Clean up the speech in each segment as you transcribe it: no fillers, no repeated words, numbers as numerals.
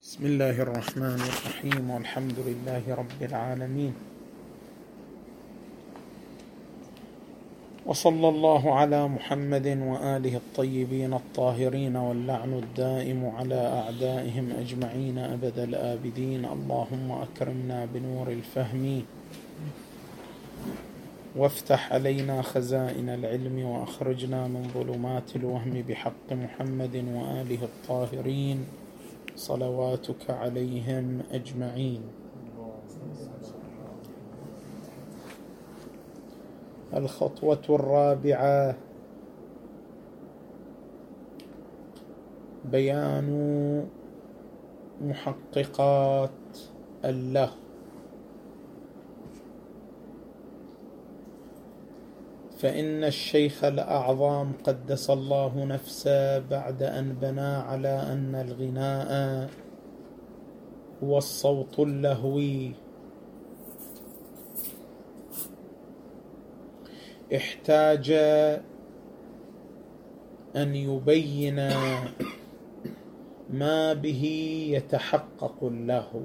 بسم الله الرحمن الرحيم، والحمد لله رب العالمين، وصلى الله على محمد وآله الطيبين الطاهرين، واللعن الدائم على أعدائهم أجمعين أبد الآبدين. اللهم أكرمنا بنور الفهم، وافتح علينا خزائن العلم، وأخرجنا من ظلمات الوهم بحق محمد وآله الطاهرين صلواتك عليهم أجمعين. الخطوة الرابعة: بيان محققات اللهو. فإن الشيخ الأعظم قدس الله نفسه بعد أن بنى على أن الغناء هو الصوت اللهوي، احتاج أن يبين ما به يتحقق اللهو،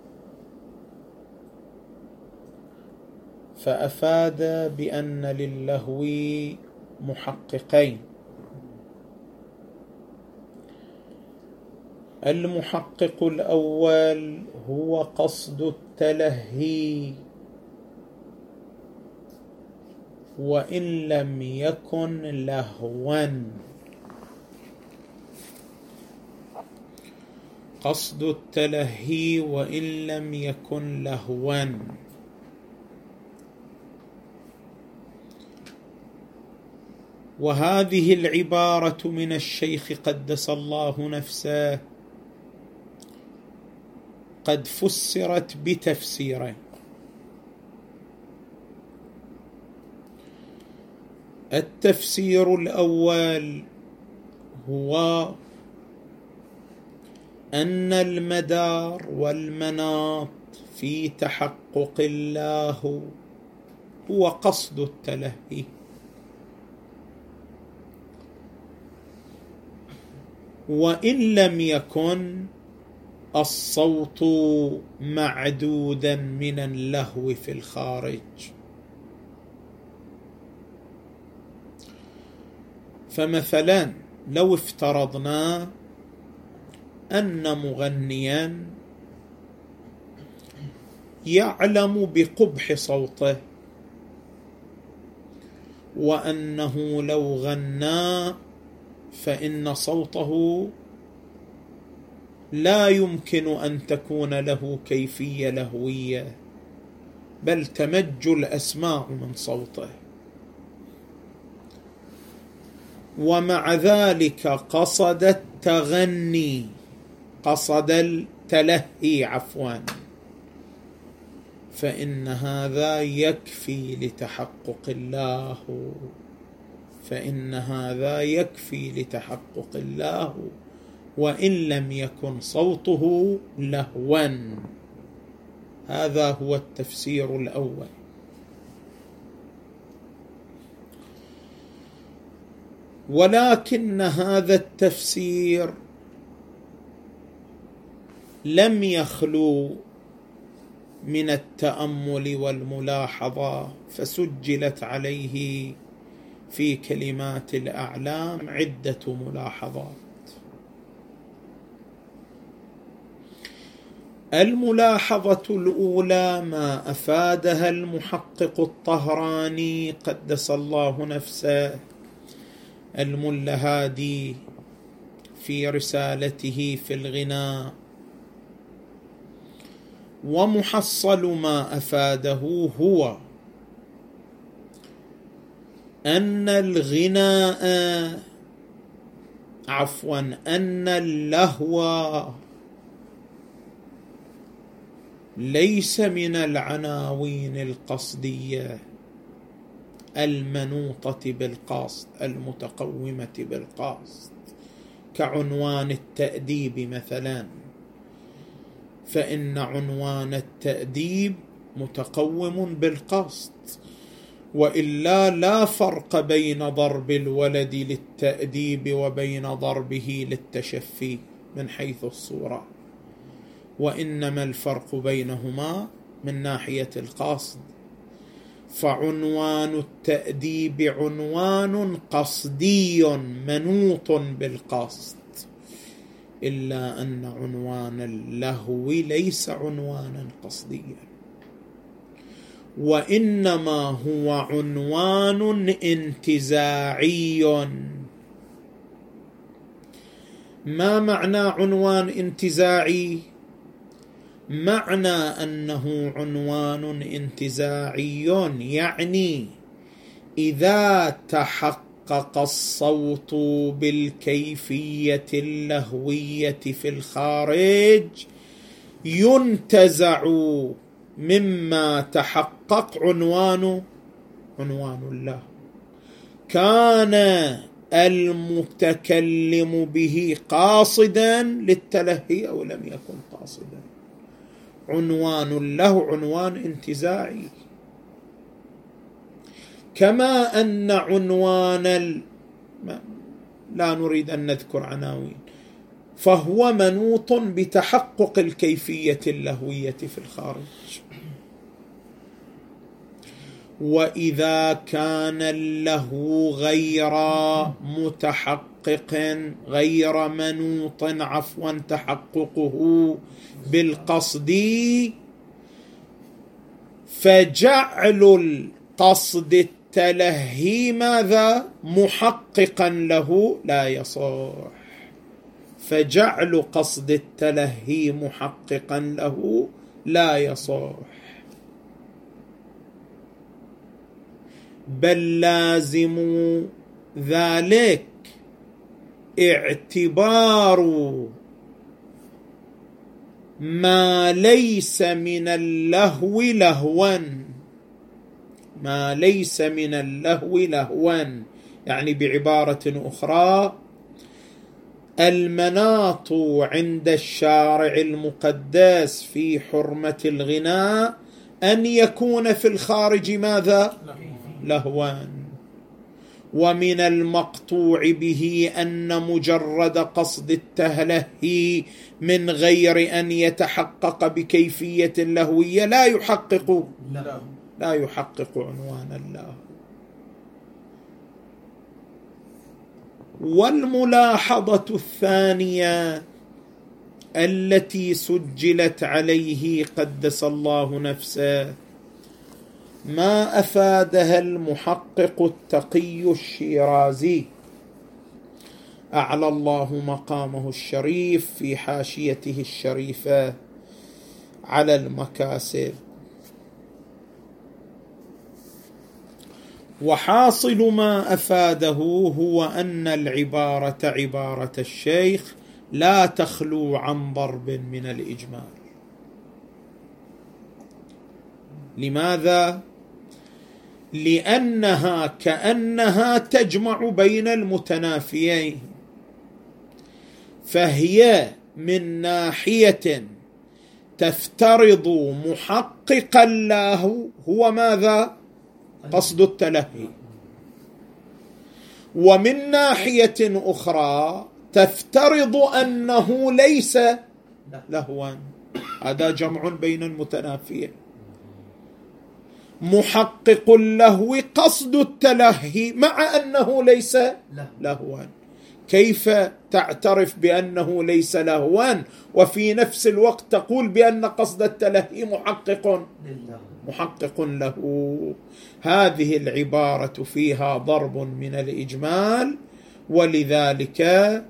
فأفاد بأن للهو محققين: المحقق الأول هو قصد التلهي، وإن لم يكن لهوا. قصد التلهي وإن لم يكن لهوا. وهذه العبارة من الشيخ قدس الله نفسه قد فسرت بتفسيرين: التفسير الأول هو أن المدار والمناط في تحقق الله هو قصد التلهي، وإن لم يكن الصوت معدودا من اللهو في الخارج. فمثلا لو افترضنا أن مغنيا يعلم بقبح صوته، وأنه لو غنى فإن صوته لا يمكن أن تكون له كيفية لهوية، بل تمج الأسماع من صوته، ومع ذلك قصد التغني، قصد التلهي فإن هذا يكفي لتحقق الله، فإن هذا يكفي لتحقق الله وإن لم يكن صوته لهوا. هذا هو التفسير الأول. ولكن هذا التفسير لم يخلو من التأمل والملاحظة، فسجلت عليه في كلمات الأعلام عدة ملاحظات. الملاحظة الأولى ما أفادها المحقق الطهراني قدس الله نفسه الملا هادي في رسالته في الغناء، ومحصل ما أفاده هو أن أن اللهو ليس من العناوين القصدية المنوطة بالقصد المتقومة بالقصد، كعنوان التأديب مثلا، فإن عنوان التأديب متقوم بالقصد، وإلا لا فرق بين ضرب الولد للتأديب وبين ضربه للتشفي من حيث الصورة. وإنما الفرق بينهما من ناحية القصد، فعنوان التأديب عنوان قصدي منوط بالقصد، إلا أن عنوان اللهو ليس عنوانا قصديا، وإنما هو عنوان انتزاعي. ما معنى عنوان انتزاعي؟ معنى أنه عنوان انتزاعي يعني إذا تحقق الصوت بالكيفية اللهوية في الخارج ينتزع مما تحقق عنوان اللهو، كان المتكلم به قاصدا للتلهي أو لم يكن قاصدا. عنوان اللهو عنوان انتزاعي، كما أن عنوان لا نريد أن نذكر عناوين، فهو منوط بتحقق الكيفية اللهوية في الخارج. وإذا كان اللهو غير متحقق غير منوط تحققه بالقصد، فجعل القصد التلهي ماذا؟ محققا له لا يصح. فجعل قصد التلهي محققا له لا يصح، بل لازم ذلك اعتبار ما ليس من اللهو لهوا. ما ليس من اللهو لهوا يعني بعبارة أخرى، المناط عند الشارع المقدس في حرمة الغناء أن يكون في الخارج ماذا؟ لهوا. ومن المقطوع به أن مجرد قصد التلهي من غير أن يتحقق بكيفية اللهوية لا يحقق عنوان الله. والملاحظة الثانية التي سجلت عليه قدس الله نفسه ما أفادها المحقق التقي الشيرازي أعلى الله مقامه الشريف في حاشيته الشريفة على المكاسب. وحاصل ما أفاده هو أن العبارة عبارة الشيخ لا تخلو عن ضرب من الإجمال. لماذا؟ لأنها كأنها تجمع بين المتنافيين، فهي من ناحية تفترض محققا له هو ماذا؟ قصد التلهي، ومن ناحية أخرى تفترض أنه ليس لهوا. هذا جمع بين المتنافيين. محقق اللهو قصد التلهي مع أنه ليس لهوا. كيف تعترف بأنه ليس لهوا وفي نفس الوقت تقول بأن قصد التلهي محقق له؟ هذه العبارة فيها ضرب من الإجمال، ولذلك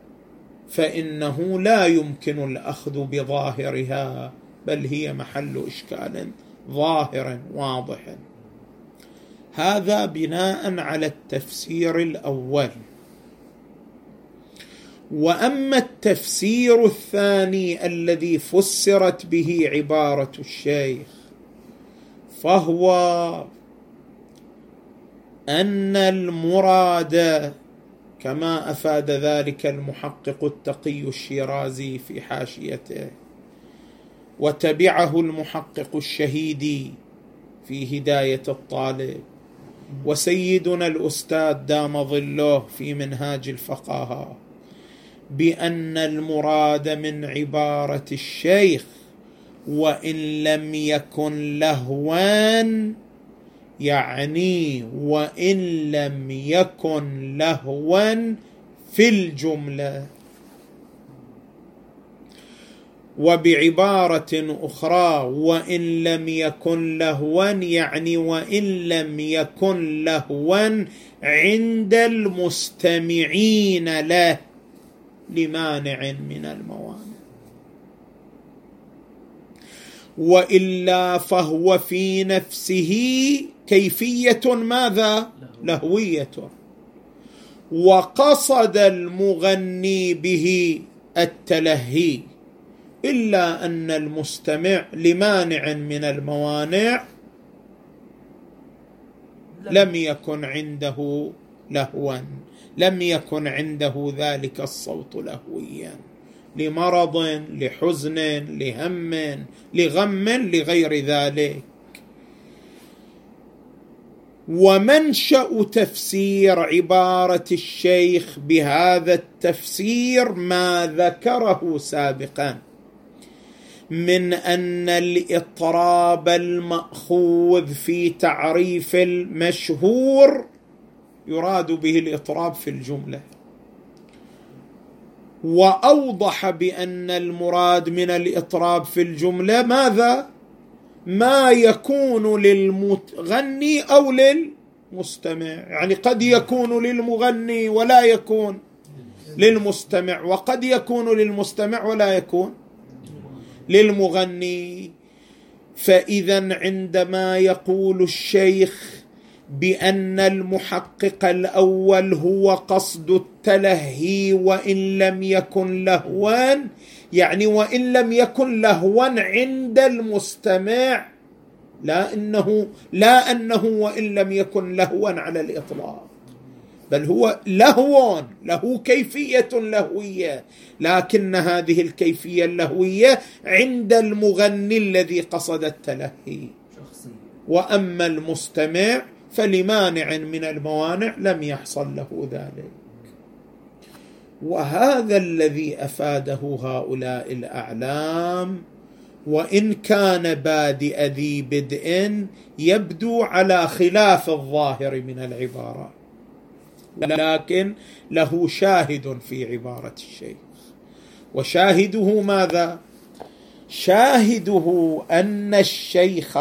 فإنه لا يمكن الأخذ بظاهرها، بل هي محل إشكال ظاهر واضح. هذا بناء على التفسير الأول. وأما التفسير الثاني الذي فسرت به عبارة الشيخ فهو أن المراد كما أفاد ذلك المحقق التقي الشيرازي في حاشيته، وتبعه المحقق الشهيدي في هداية الطالب، وسيدنا الأستاذ دام ظله في منهاج الفقهاء، بأن المراد من عبارة الشيخ وإن لم يكن لهوا، يعني وإن لم يكن لهوا في الجملة. وبعبارة أخرى وإن لم يكن لهوا يعني وإن لم يكن لهوا عند المستمعين له لمانع من الموانع، وإلا فهو في نفسه كيفية ماذا؟ لهوية، وقصد المغني به التلهي، إلا أن المستمع لمانع من الموانع لم يكن عنده لهوا، لم يكن عنده ذلك الصوت لهويا، لمرض، لحزن، لهم، لغم، لغير ذلك. ومنشأ تفسير عبارة الشيخ بهذا التفسير ما ذكره سابقا من أن الإطراب المأخوذ في تعريف المشهور يراد به الإطراب في الجملة، وأوضح بأن المراد من الإطراب في الجملة ماذا؟ ما يكون للمغني أو للمستمع، يعني قد يكون للمغني ولا يكون للمستمع، وقد يكون للمستمع ولا يكون للمغني. فإذا عندما يقول الشيخ بأن المحقق الأول هو قصد التلهي وإن لم يكن لهوا، يعني وإن لم يكن لهوا عند المستمع، لا أنه وإن لم يكن لهوا على الإطلاق، بل هو لهو، له كيفية لهوية، لكن هذه الكيفية اللهوية عند المغني الذي قصد التلهي، وأما المستمع فلمانع من الموانع لم يحصل له ذلك. وهذا الذي أفاده هؤلاء الأعلام، وإن كان بادئ ذي بدء يبدو على خلاف الظاهر من العبارة، لكن له شاهد في عبارة الشيخ، وشاهده ماذا؟ شاهده أن الشيخ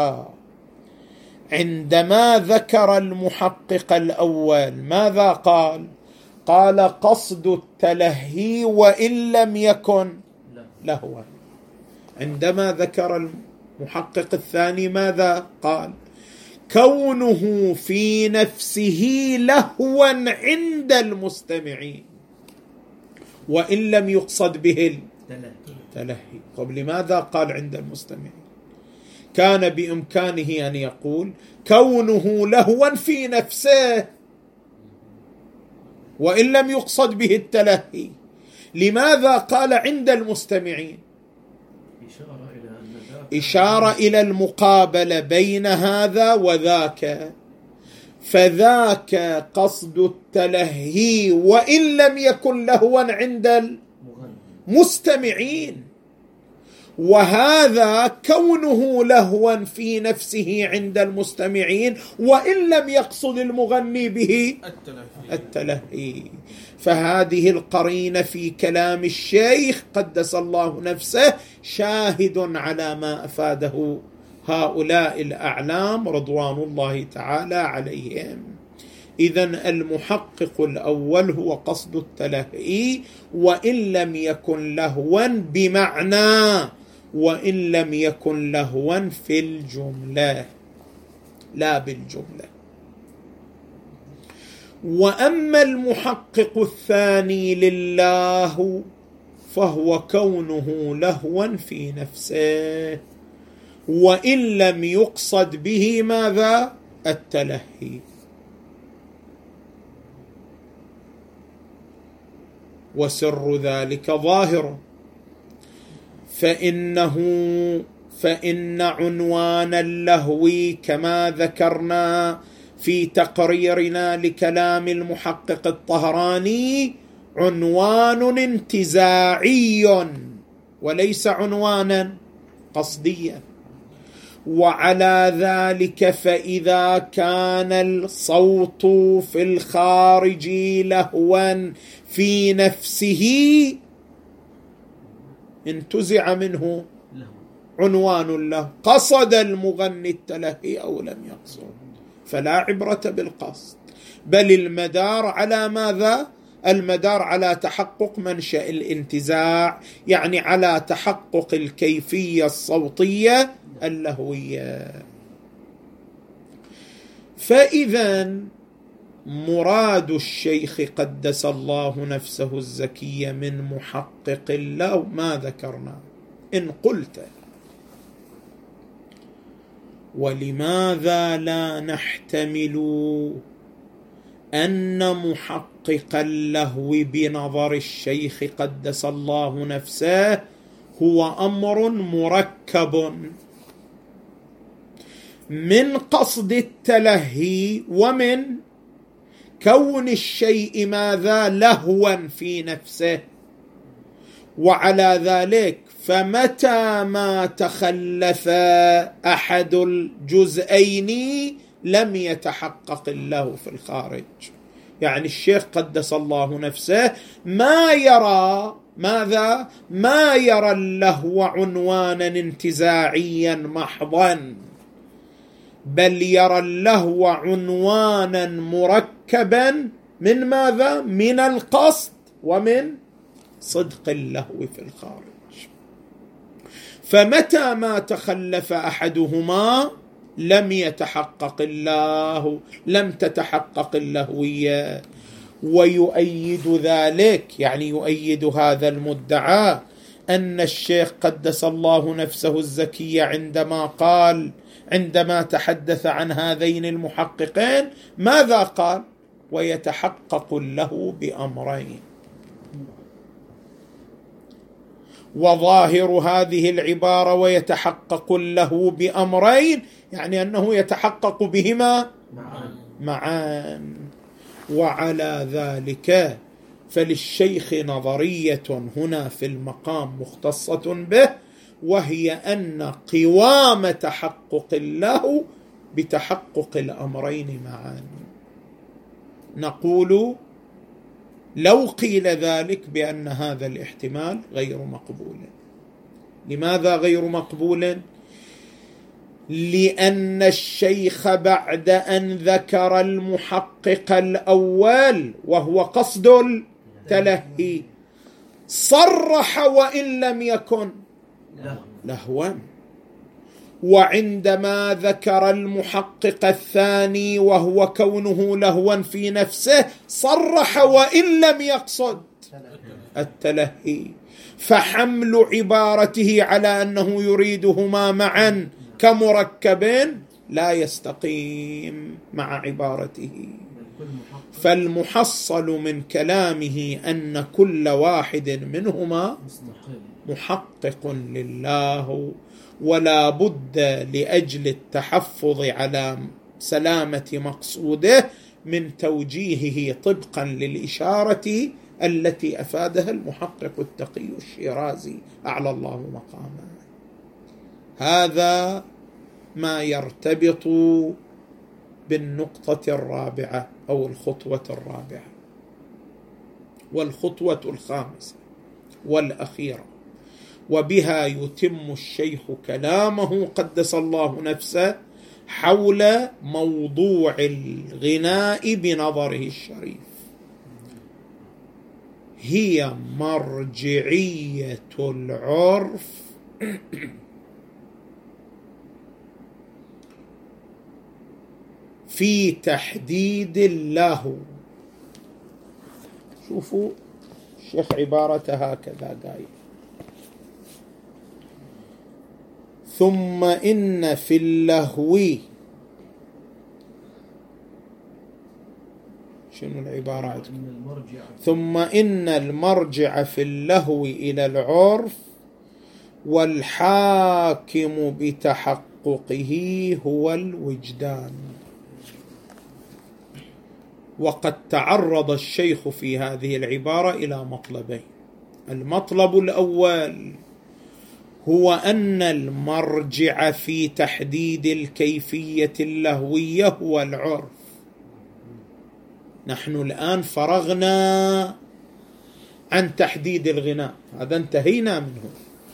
عندما ذكر المحقق الأول ماذا قال؟ قال قصد التلهي وإن لم يكن لهوا. عندما ذكر المحقق الثاني ماذا قال؟ كونه في نفسه لهوا عند المستمعين وإن لم يقصد به التلهي. طب لماذا قال عند المستمعين؟ كان بإمكانه أن يقول كونه لهوا في نفسه وإن لم يقصد به التلهي. لماذا قال عند المستمعين؟ إشارة إلى المقابلة بين هذا وذاك، فذاك قصد التلهي وإن لم يكن لهوا عند المستمعين، وهذا كونه لهوا في نفسه عند المستمعين وإن لم يقصد المغني به التلهي. فهذه القرينة في كلام الشيخ قدس الله نفسه شاهد على ما أفاده هؤلاء الأعلام رضوان الله تعالى عليهم. إذن المحقق الأول هو قصد التلهي وإن لم يكن لهوا، بمعنى وإن لم يكن لهوا في الجملة لا بالجملة. وأما المحقق الثاني لله فهو كونه لهوا في نفسه وإن لم يقصد به ماذا؟ التلهي. وسر ذلك ظاهر، فإن عنوان اللهو كما ذكرنا في تقريرنا لكلام المحقق الطهراني عنوان انتزاعي وليس عنوانا قصديا. وعلى ذلك فإذا كان الصوت في الخارج لهوا في نفسه انتزع منه عنوان له، قصد المغني التلهي أو لم يقصد، فلا عبرة بالقصد، بل المدار على ماذا؟ المدار على تحقق منشأ الانتزاع، يعني على تحقق الكيفية الصوتية اللهوية. فإذا مراد الشيخ قدس الله نفسه الزكية من محقق اللهو ما ذكرنا. إن قلت ولماذا لا نحتمل أن محقق اللهو بنظر الشيخ قدس الله نفسه هو أمر مركب من قصد التلهي ومن كون الشيء ماذا؟ لهوا في نفسه. وعلى ذلك فمتى ما تخلف أحد الجزئين لم يتحقق اللهو في الخارج. يعني الشيخ قدس الله نفسه ما يرى ماذا؟ ما يرى اللهو عنوانا انتزاعيا محضا، بل يرى اللهو عنوانا مركبا من ماذا؟ من القصد ومن صدق اللهو في الخارج. فمتى ما تخلف أحدهما لم يتحقق اللهو، لم تتحقق اللهوية. ويؤيد ذلك، يعني يؤيد هذا المدعى، أن الشيخ قدس الله نفسه الزكية عندما تحدث عن هذين المحققين ماذا قال؟ ويتحقق اللهو بأمرين. وظاهر هذه العبارة ويتحقق اللهو بأمرين يعني أنه يتحقق بهما معا. وعلى ذلك فللشيخ نظرية هنا في المقام مختصة به، وهي أن قوام تحقق اللهو بتحقق الأمرين معا. نقول لو قيل ذلك بأن هذا الاحتمال غير مقبول. لماذا غير مقبول؟ لأن الشيخ بعد أن ذكر المحقق الأول وهو قصد التلهي صرح وإن لم يكن لهوا، وعندما ذكر المحقق الثاني وهو كونه لهوا في نفسه صرح وإن لم يقصد التلهي. فحمل عبارته على أنه يريدهما معا كمركب لا يستقيم مع عبارته. فالمحصل من كلامه أن كل واحد منهما محقق لله، ولا بد لأجل التحفظ على سلامة مقصوده من توجيهه طبقا للإشارة التي أفادها المحقق التقي الشيرازي أعلى الله مقامه. هذا ما يرتبط بالنقطة الرابعة أو الخطوة الرابعة. والخطوة الخامسة والأخيرة، وبها يتم الشيخ كلامه قدس الله نفسه حول موضوع الغناء بنظره الشريف، هي مرجعية العرف في تحديد اللهو. شوفوا الشيخ عبارته هكذا قايل: ثم إن في اللهو، شنو العبارات؟ ثم إن المرجع في اللهو إلى العرف، والحاكم بتحققه هو الوجدان. وقد تعرض الشيخ في هذه العبارة إلى مطلبين. المطلب الأول هو أن المرجع في تحديد الكيفية اللهوية هو العرف. نحن الآن فرغنا عن تحديد الغناء، هذا انتهينا منه.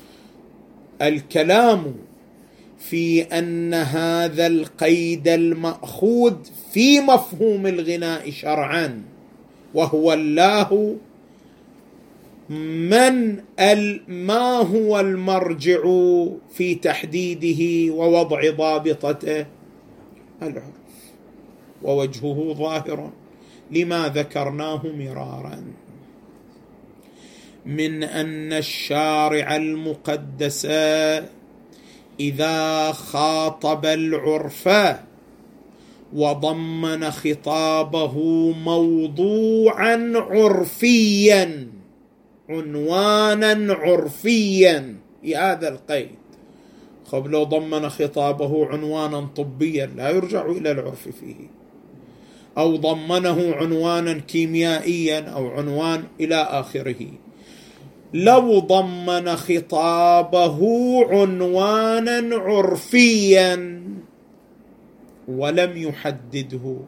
الكلام في أن هذا القيد المأخوذ في مفهوم الغناء شرعا وهو الله، ما هو المرجع في تحديده ووضع ضابطته؟ العرف، ووجهه ظاهر لما ذكرناه مرارا من أن الشارع المقدس إذا خاطب العرف وضمن خطابه موضوعا عرفيا، عنوانا عرفيا بهذا القيد. خب لو ضمن خطابه عنوانا طبيا لا يرجع إلى العرف فيه، أو ضمنه عنوانا كيميائيا أو عنوان إلى آخره. لو ضمن خطابه عنوانا عرفيا ولم يحدده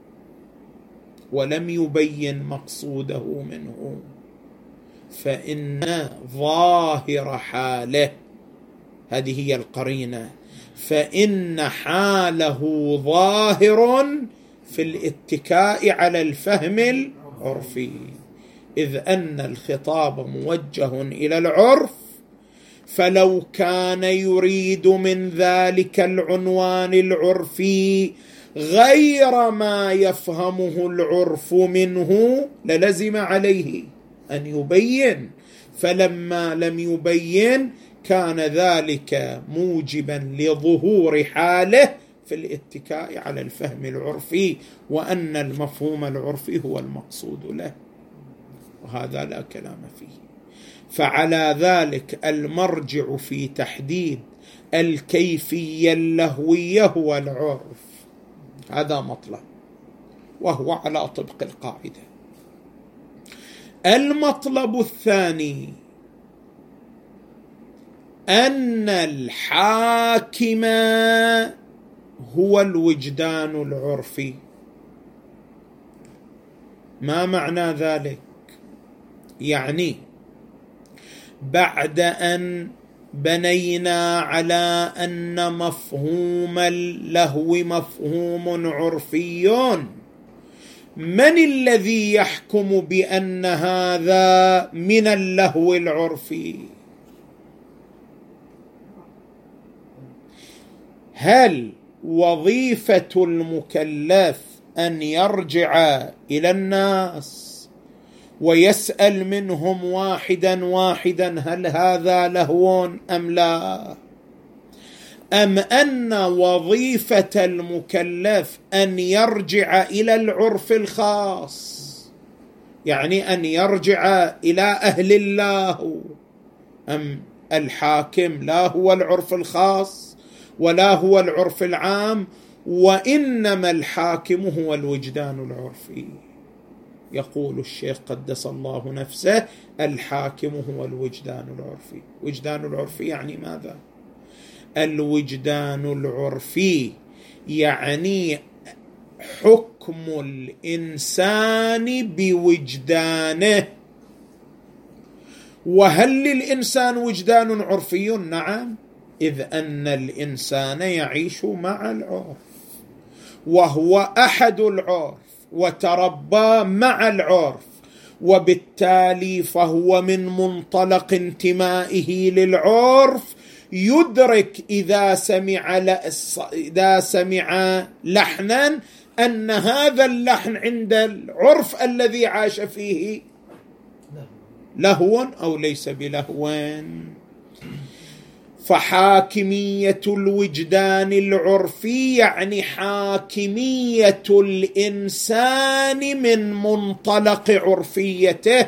ولم يبين مقصوده منه، فإن ظاهر حاله، هذه هي القرينة، فإن حاله ظاهر في الاتكاء على الفهم العرفي، إذ أن الخطاب موجه إلى العرف، فلو كان يريد من ذلك العنوان العرفي غير ما يفهمه العرف منه للزم عليه أن يبين، فلما لم يبين كان ذلك موجبا لظهور حاله في الاتكاء على الفهم العرفي، وأن المفهوم العرفي هو المقصود له، وهذا لا كلام فيه. فعلى ذلك المرجع في تحديد الكيفية اللهوية هو العرف، هذا مطلب، وهو على طبق القاعدة. المطلب الثاني أن الحاكم هو الوجدان العرفي. ما معنى ذلك؟ يعني بعد أن بنينا على أن مفهوم اللهو مفهوم عرفي، من الذي يحكم بأن هذا من اللهو العرفي؟ هل وظيفة المكلف أن يرجع إلى الناس ويسأل منهم واحدا واحدا هل هذا لهو أم لا؟ أم أن وظيفة المكلف أن يرجع إلى العرف الخاص، يعني أن يرجع إلى أهل الله؟ أم الحاكم لا هو العرف الخاص ولا هو العرف العام، وإنما الحاكم هو الوجدان العرفي؟ يقول الشيخ قدس الله نفسه الحاكم هو الوجدان العرفي. وجدان العرفي يعني ماذا؟ الوجدان العرفي يعني حكم الإنسان بوجدانه. وهل للإنسان وجدان عرفي؟ نعم، إذ أن الإنسان يعيش مع العرف وهو أحد العرف وتربى مع العرف، وبالتالي فهو من منطلق انتمائه للعرف يدرك إذا سمع لحنا أن هذا اللحن عند العرف الذي عاش فيه لهو أو ليس بلهو. فحاكمية الوجدان العرفي يعني حاكمية الإنسان من منطلق عرفيته،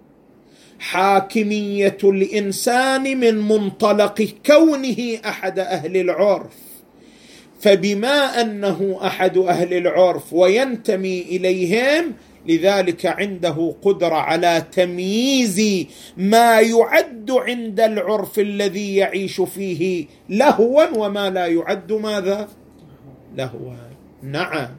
حاكمية الإنسان من منطلق كونه أحد أهل العرف. فبما أنه أحد أهل العرف وينتمي إليهم لذلك عنده قدرة على تمييز ما يعد عند العرف الذي يعيش فيه لهوا وما لا يعد ماذا؟ لهوا. نعم،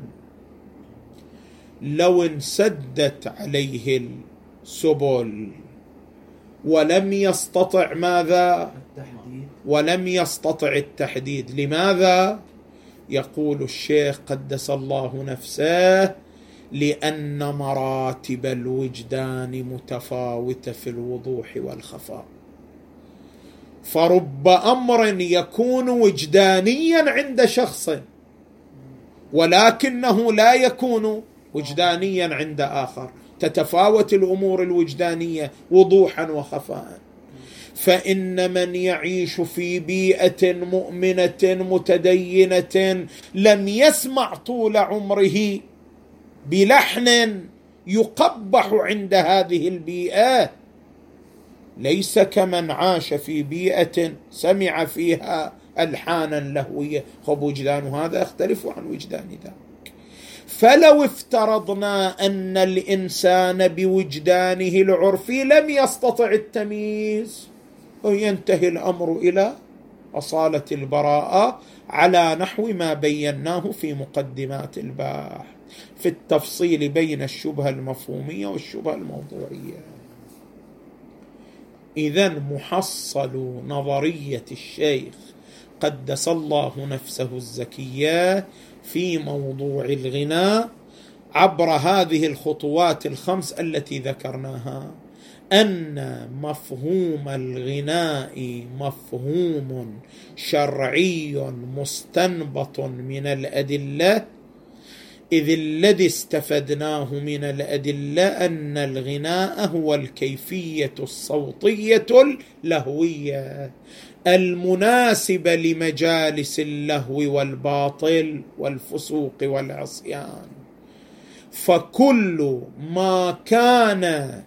لو انسدت عليه السبل ولم يستطع ماذا؟ ولم يستطع التحديد. لماذا؟ يقول الشيخ قدس الله نفسه: لأن مراتب الوجدان متفاوتة في الوضوح والخفاء، فرب أمر يكون وجدانيا عند شخص ولكنه لا يكون وجدانيا عند آخر، تتفاوت الأمور الوجدانية وضوحا وخفاء. فإن من يعيش في بيئة مؤمنة متدينة لم يسمع طول عمره بلحن يقبح عند هذه البيئة، ليس كمن عاش في بيئة سمع فيها ألحانا لهوية. خب وجدان هذا يختلف عن وجدان ذاك. فلو افترضنا أن الإنسان بوجدانه العرفي لم يستطع التمييز، وينتهي الأمر إلى أصالة البراءة على نحو ما بيناه في مقدمات الباحث في التفصيل بين الشبهة المفهومية والشبهة الموضوعية. إذن محصل نظرية الشيخ قدس الله نفسه الزكية في موضوع الغناء عبر هذه الخطوات الخمس التي ذكرناها: أن مفهوم الغناء مفهوم شرعي مستنبط من الأدلة، إذ الذي استفدناه من الأدلة أن الغناء هو الكيفية الصوتية اللهوية المناسبة لمجالس اللهو والباطل والفسوق والعصيان. فكل ما كان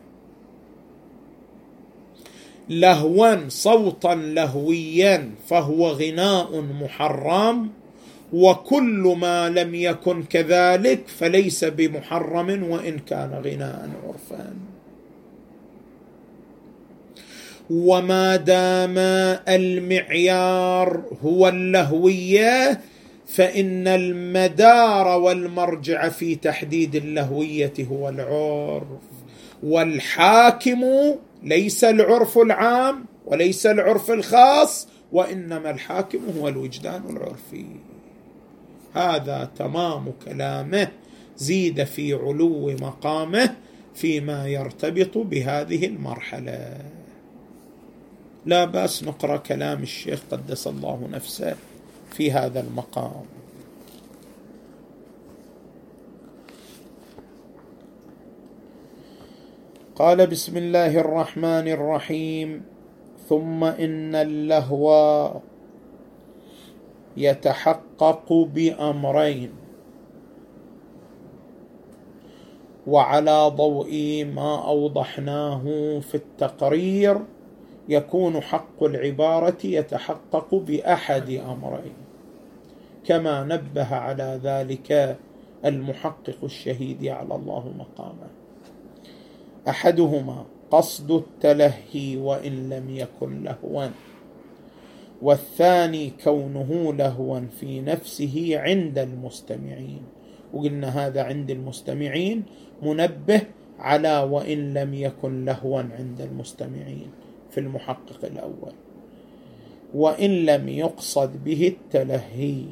لهوا صوتا لهويا فهو غناء محرم، وكل ما لم يكن كذلك فليس بمحرم وإن كان غناء عرفا. وما دام المعيار هو اللهوية فإن المدار والمرجع في تحديد اللهوية هو العرف، والحاكم ليس العرف العام وليس العرف الخاص، وإنما الحاكم هو الوجدان العرفي. هذا تمام كلامه، زيد في علو مقامه فيما يرتبط بهذه المرحلة. لا بأس نقرأ كلام الشيخ قدس الله نفسه في هذا المقام. قال: بسم الله الرحمن الرحيم: ثم إن اللهو يتحقق بأمرين، وعلى ضوء ما أوضحناه في التقرير يكون حق العبارة يتحقق بأحد أمرين، كما نبه على ذلك المحقق الشهيد على الله مقامه: أحدهما قصد التلهي وإن لم يكن لهوا، والثاني كونه لهوا في نفسه عند المستمعين. وقلنا هذا عند المستمعين منبه على وإن لم يكن لهوا عند المستمعين في المحقق الأول، وإن لم يقصد به التلهي.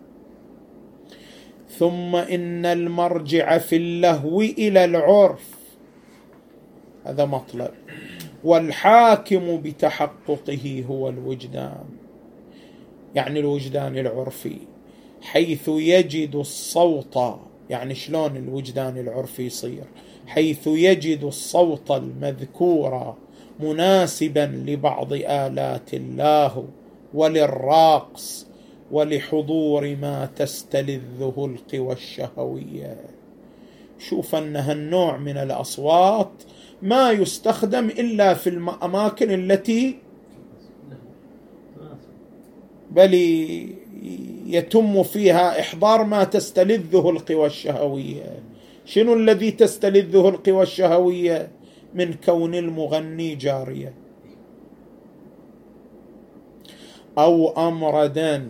ثم إن المرجع في اللهو إلى العرف، هذا مطلب، والحاكم بتحققه هو الوجدان، يعني الوجدان العرفي، حيث يجد الصوت. يعني شلون الوجدان العرفي يصير؟ حيث يجد الصوت المذكور مناسبا لبعض آلات اللهو وللراقص ولحضور ما تستلذه القوى الشهوية. شوف أن هالنوع من الأصوات ما يستخدم إلا في الأماكن التي بل يتم فيها إحضار ما تستلذه القوى الشهوية، شنو الذي تستلذه القوى الشهوية؟ من كون المغني جارية أو أمردا.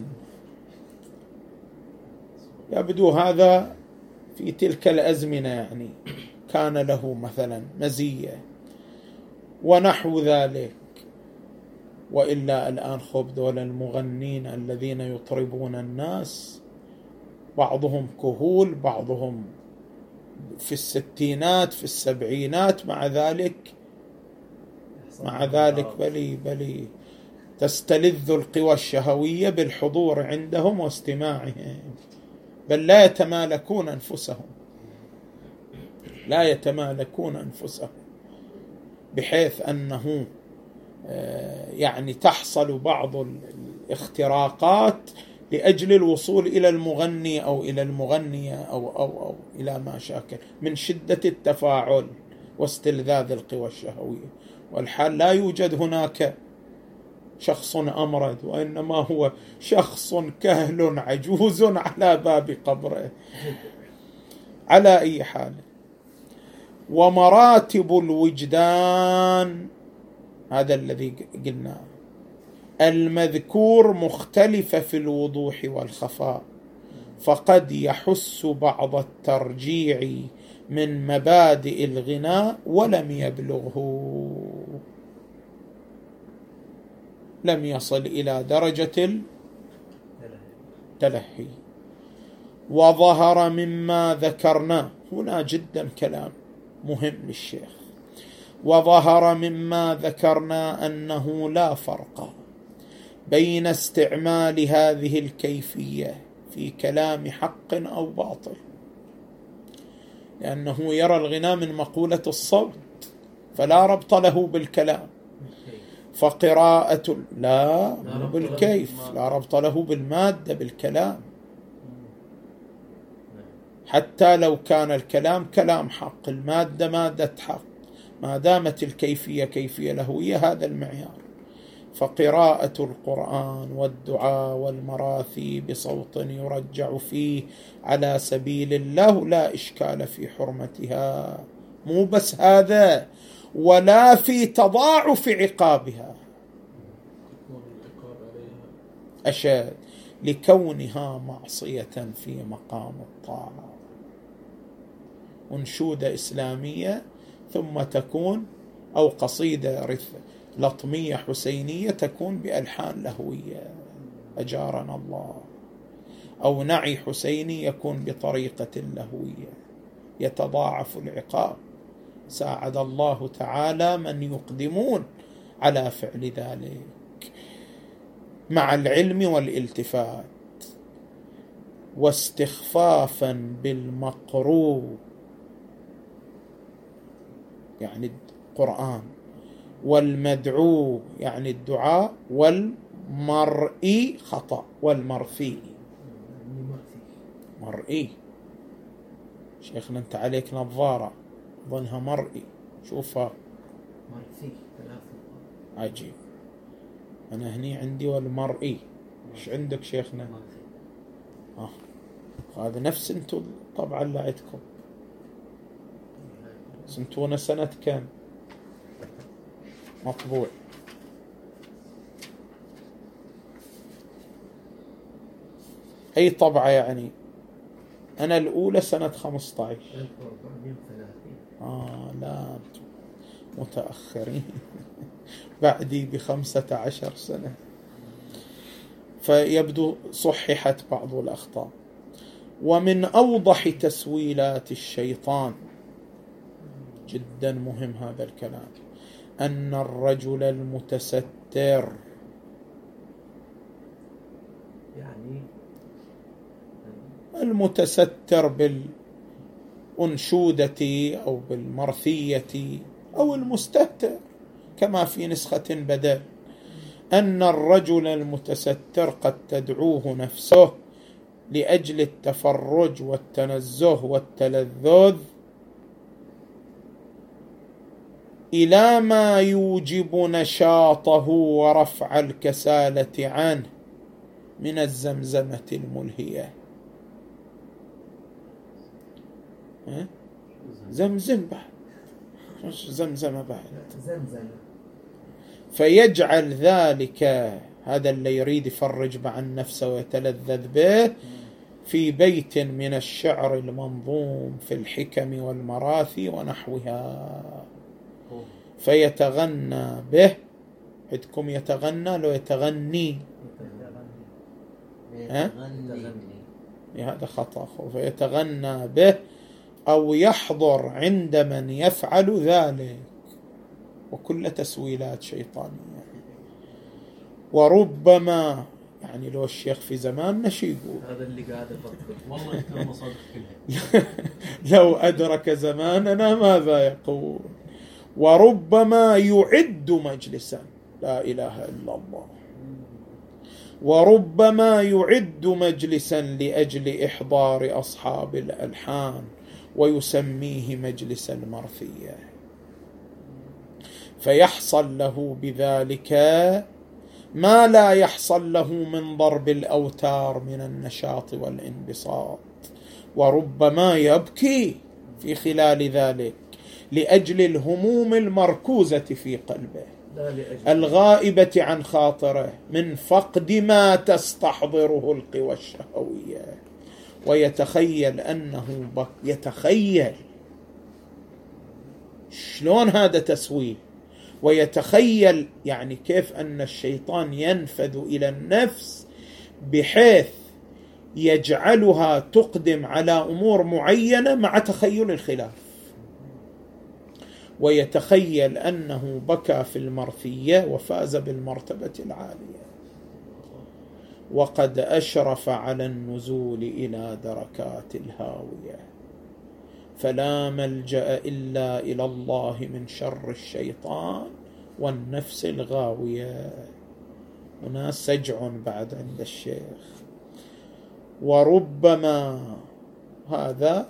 يبدو هذا في تلك الأزمنة يعني كان له مثلا مزية ونحو ذلك. وإلا الآن خب دول المغنين الذين يطربون الناس بعضهم كهول، بعضهم في الستينات في السبعينات، مع ذلك بلي تستلذ القوى الشهوية بالحضور عندهم واستماعهم، بل لا يتمالكون أنفسهم بحيث أنه يعني تحصل بعض الاختراقات لأجل الوصول إلى المغني أو إلى المغنية أو إلى ما شاكل من شدة التفاعل واستلذاذ القوى الشهوية. والحال لا يوجد هناك شخص أمرد، وإنما هو شخص كهل عجوز على باب قبره. على أي حال، ومراتب الوجدان هذا الذي قلناه المذكور مختلفة في الوضوح والخفاء، فقد يحس بعض الترجيع من مبادئ الغناء ولم يبلغه، لم يصل إلى درجة التلهي. وظهر مما ذكرنا، هنا جدا كلام مهم للشيخ، وظهر مما ذكرنا أنه لا فرق بين استعمال هذه الكيفية في كلام حق أو باطل، لأنه يرى الغناء من مقولة الصوت فلا ربط له بالكلام، فقراءة لا بالكيف، لا ربط له بالمادة بالكلام، حتى لو كان الكلام كلام حق، المادة مادة حق، ما دامت الكيفية كيفية لهوية هذا المعيار. فقراءة القرآن والدعاء والمراثي بصوت يرجع فيه على سبيل الله لا إشكال في حرمتها، مو بس هذا، ولا في تضاعف عقابها أشد لكونها معصية في مقام الطاعة. أنشودة إسلامية ثم تكون، أو قصيدة لطمية حسينية تكون بألحان لهوية أجارنا الله، أو نعي حسيني يكون بطريقة لهوية، يتضاعف العقاب. ساعد الله تعالى من يقدمون على فعل ذلك مع العلم والالتفات، واستخفافا بالمقروء يعني القرآن، والمدعو يعني الدعاء، والمرئي خطأ، والمرثي مرئي. شيخنا أنت عليك نظارة ظنها مرئي، شوفها مرثي عجيب. أنا هني عندي والمرئي، إيش عندك شيخنا؟ هذا نفس انتو طبعا اللي عندكم. سنتونا سنة كم مطبوع؟ أي طبعة يعني؟ أنا الأولى سنة 15. لا متأخرين بعدي ب15 سنة، فيبدو صححت بعض الأخطاء. ومن أوضح تسويلات الشيطان، جدا مهم هذا الكلام، أن الرجل المتستر، يعني المتستر بالأنشودة أو بالمرثية أو المستهتر كما في نسخة بدل، أن الرجل المتستر قد تدعوه نفسه لأجل التفرج والتنزه والتلذذ إلى ما يوجب نشاطه ورفع الكسالة عنه من الزمزمة الملهية. زمزم بعد، زمزم بعد، فيجعل ذلك هذا اللي يريد يفرج عن نفسه ويتلذذ به في بيت من الشعر المنظوم في الحكم والمراثي ونحوها، فيتغنى به. عندكم يتغنى لو يتغني، هذا خطأ، فيتغنى به أو يحضر عند من يفعل ذلك، وكل تسويلات شيطانية. وربما يعني لو الشيخ في زماننا شي يقول هذا اللي قاعد أفكر والله الكلام صادق كلها. لو أدرك زماننا ماذا يقول؟ وربما يعد مجلسا، لا إله إلا الله، وربما يعد مجلسا لأجل إحضار أصحاب الألحان ويسميه مجلس المرثية، فيحصل له بذلك ما لا يحصل له من ضرب الأوتار من النشاط والانبساط. وربما يبكي في خلال ذلك لأجل الهموم المركوزة في قلبه الغائبة عن خاطره من فقد ما تستحضره القوى الشهوية، ويتخيل أنه يتخيل شلون هذا تسويه، ويتخيل يعني كيف أن الشيطان ينفذ إلى النفس بحيث يجعلها تقدم على أمور معينة مع تخيل الخلاف، ويتخيل أنه بكى في المرثية وفاز بالمرتبة العالية، وقد أشرف على النزول إلى دركات الهاوية، فلا ملجأ إلا إلى الله من شر الشيطان والنفس الغاوية. هنا سجع بعد عند الشيخ. وربما هذا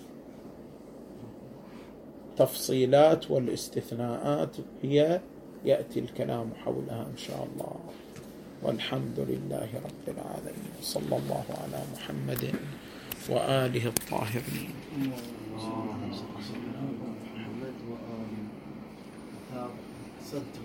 تفصيلات، والاستثناءات هي يأتي الكلام حولها إن شاء الله. والحمد لله رب العالمين، صلى الله على محمد وآله الطاهرين. محمد وآله.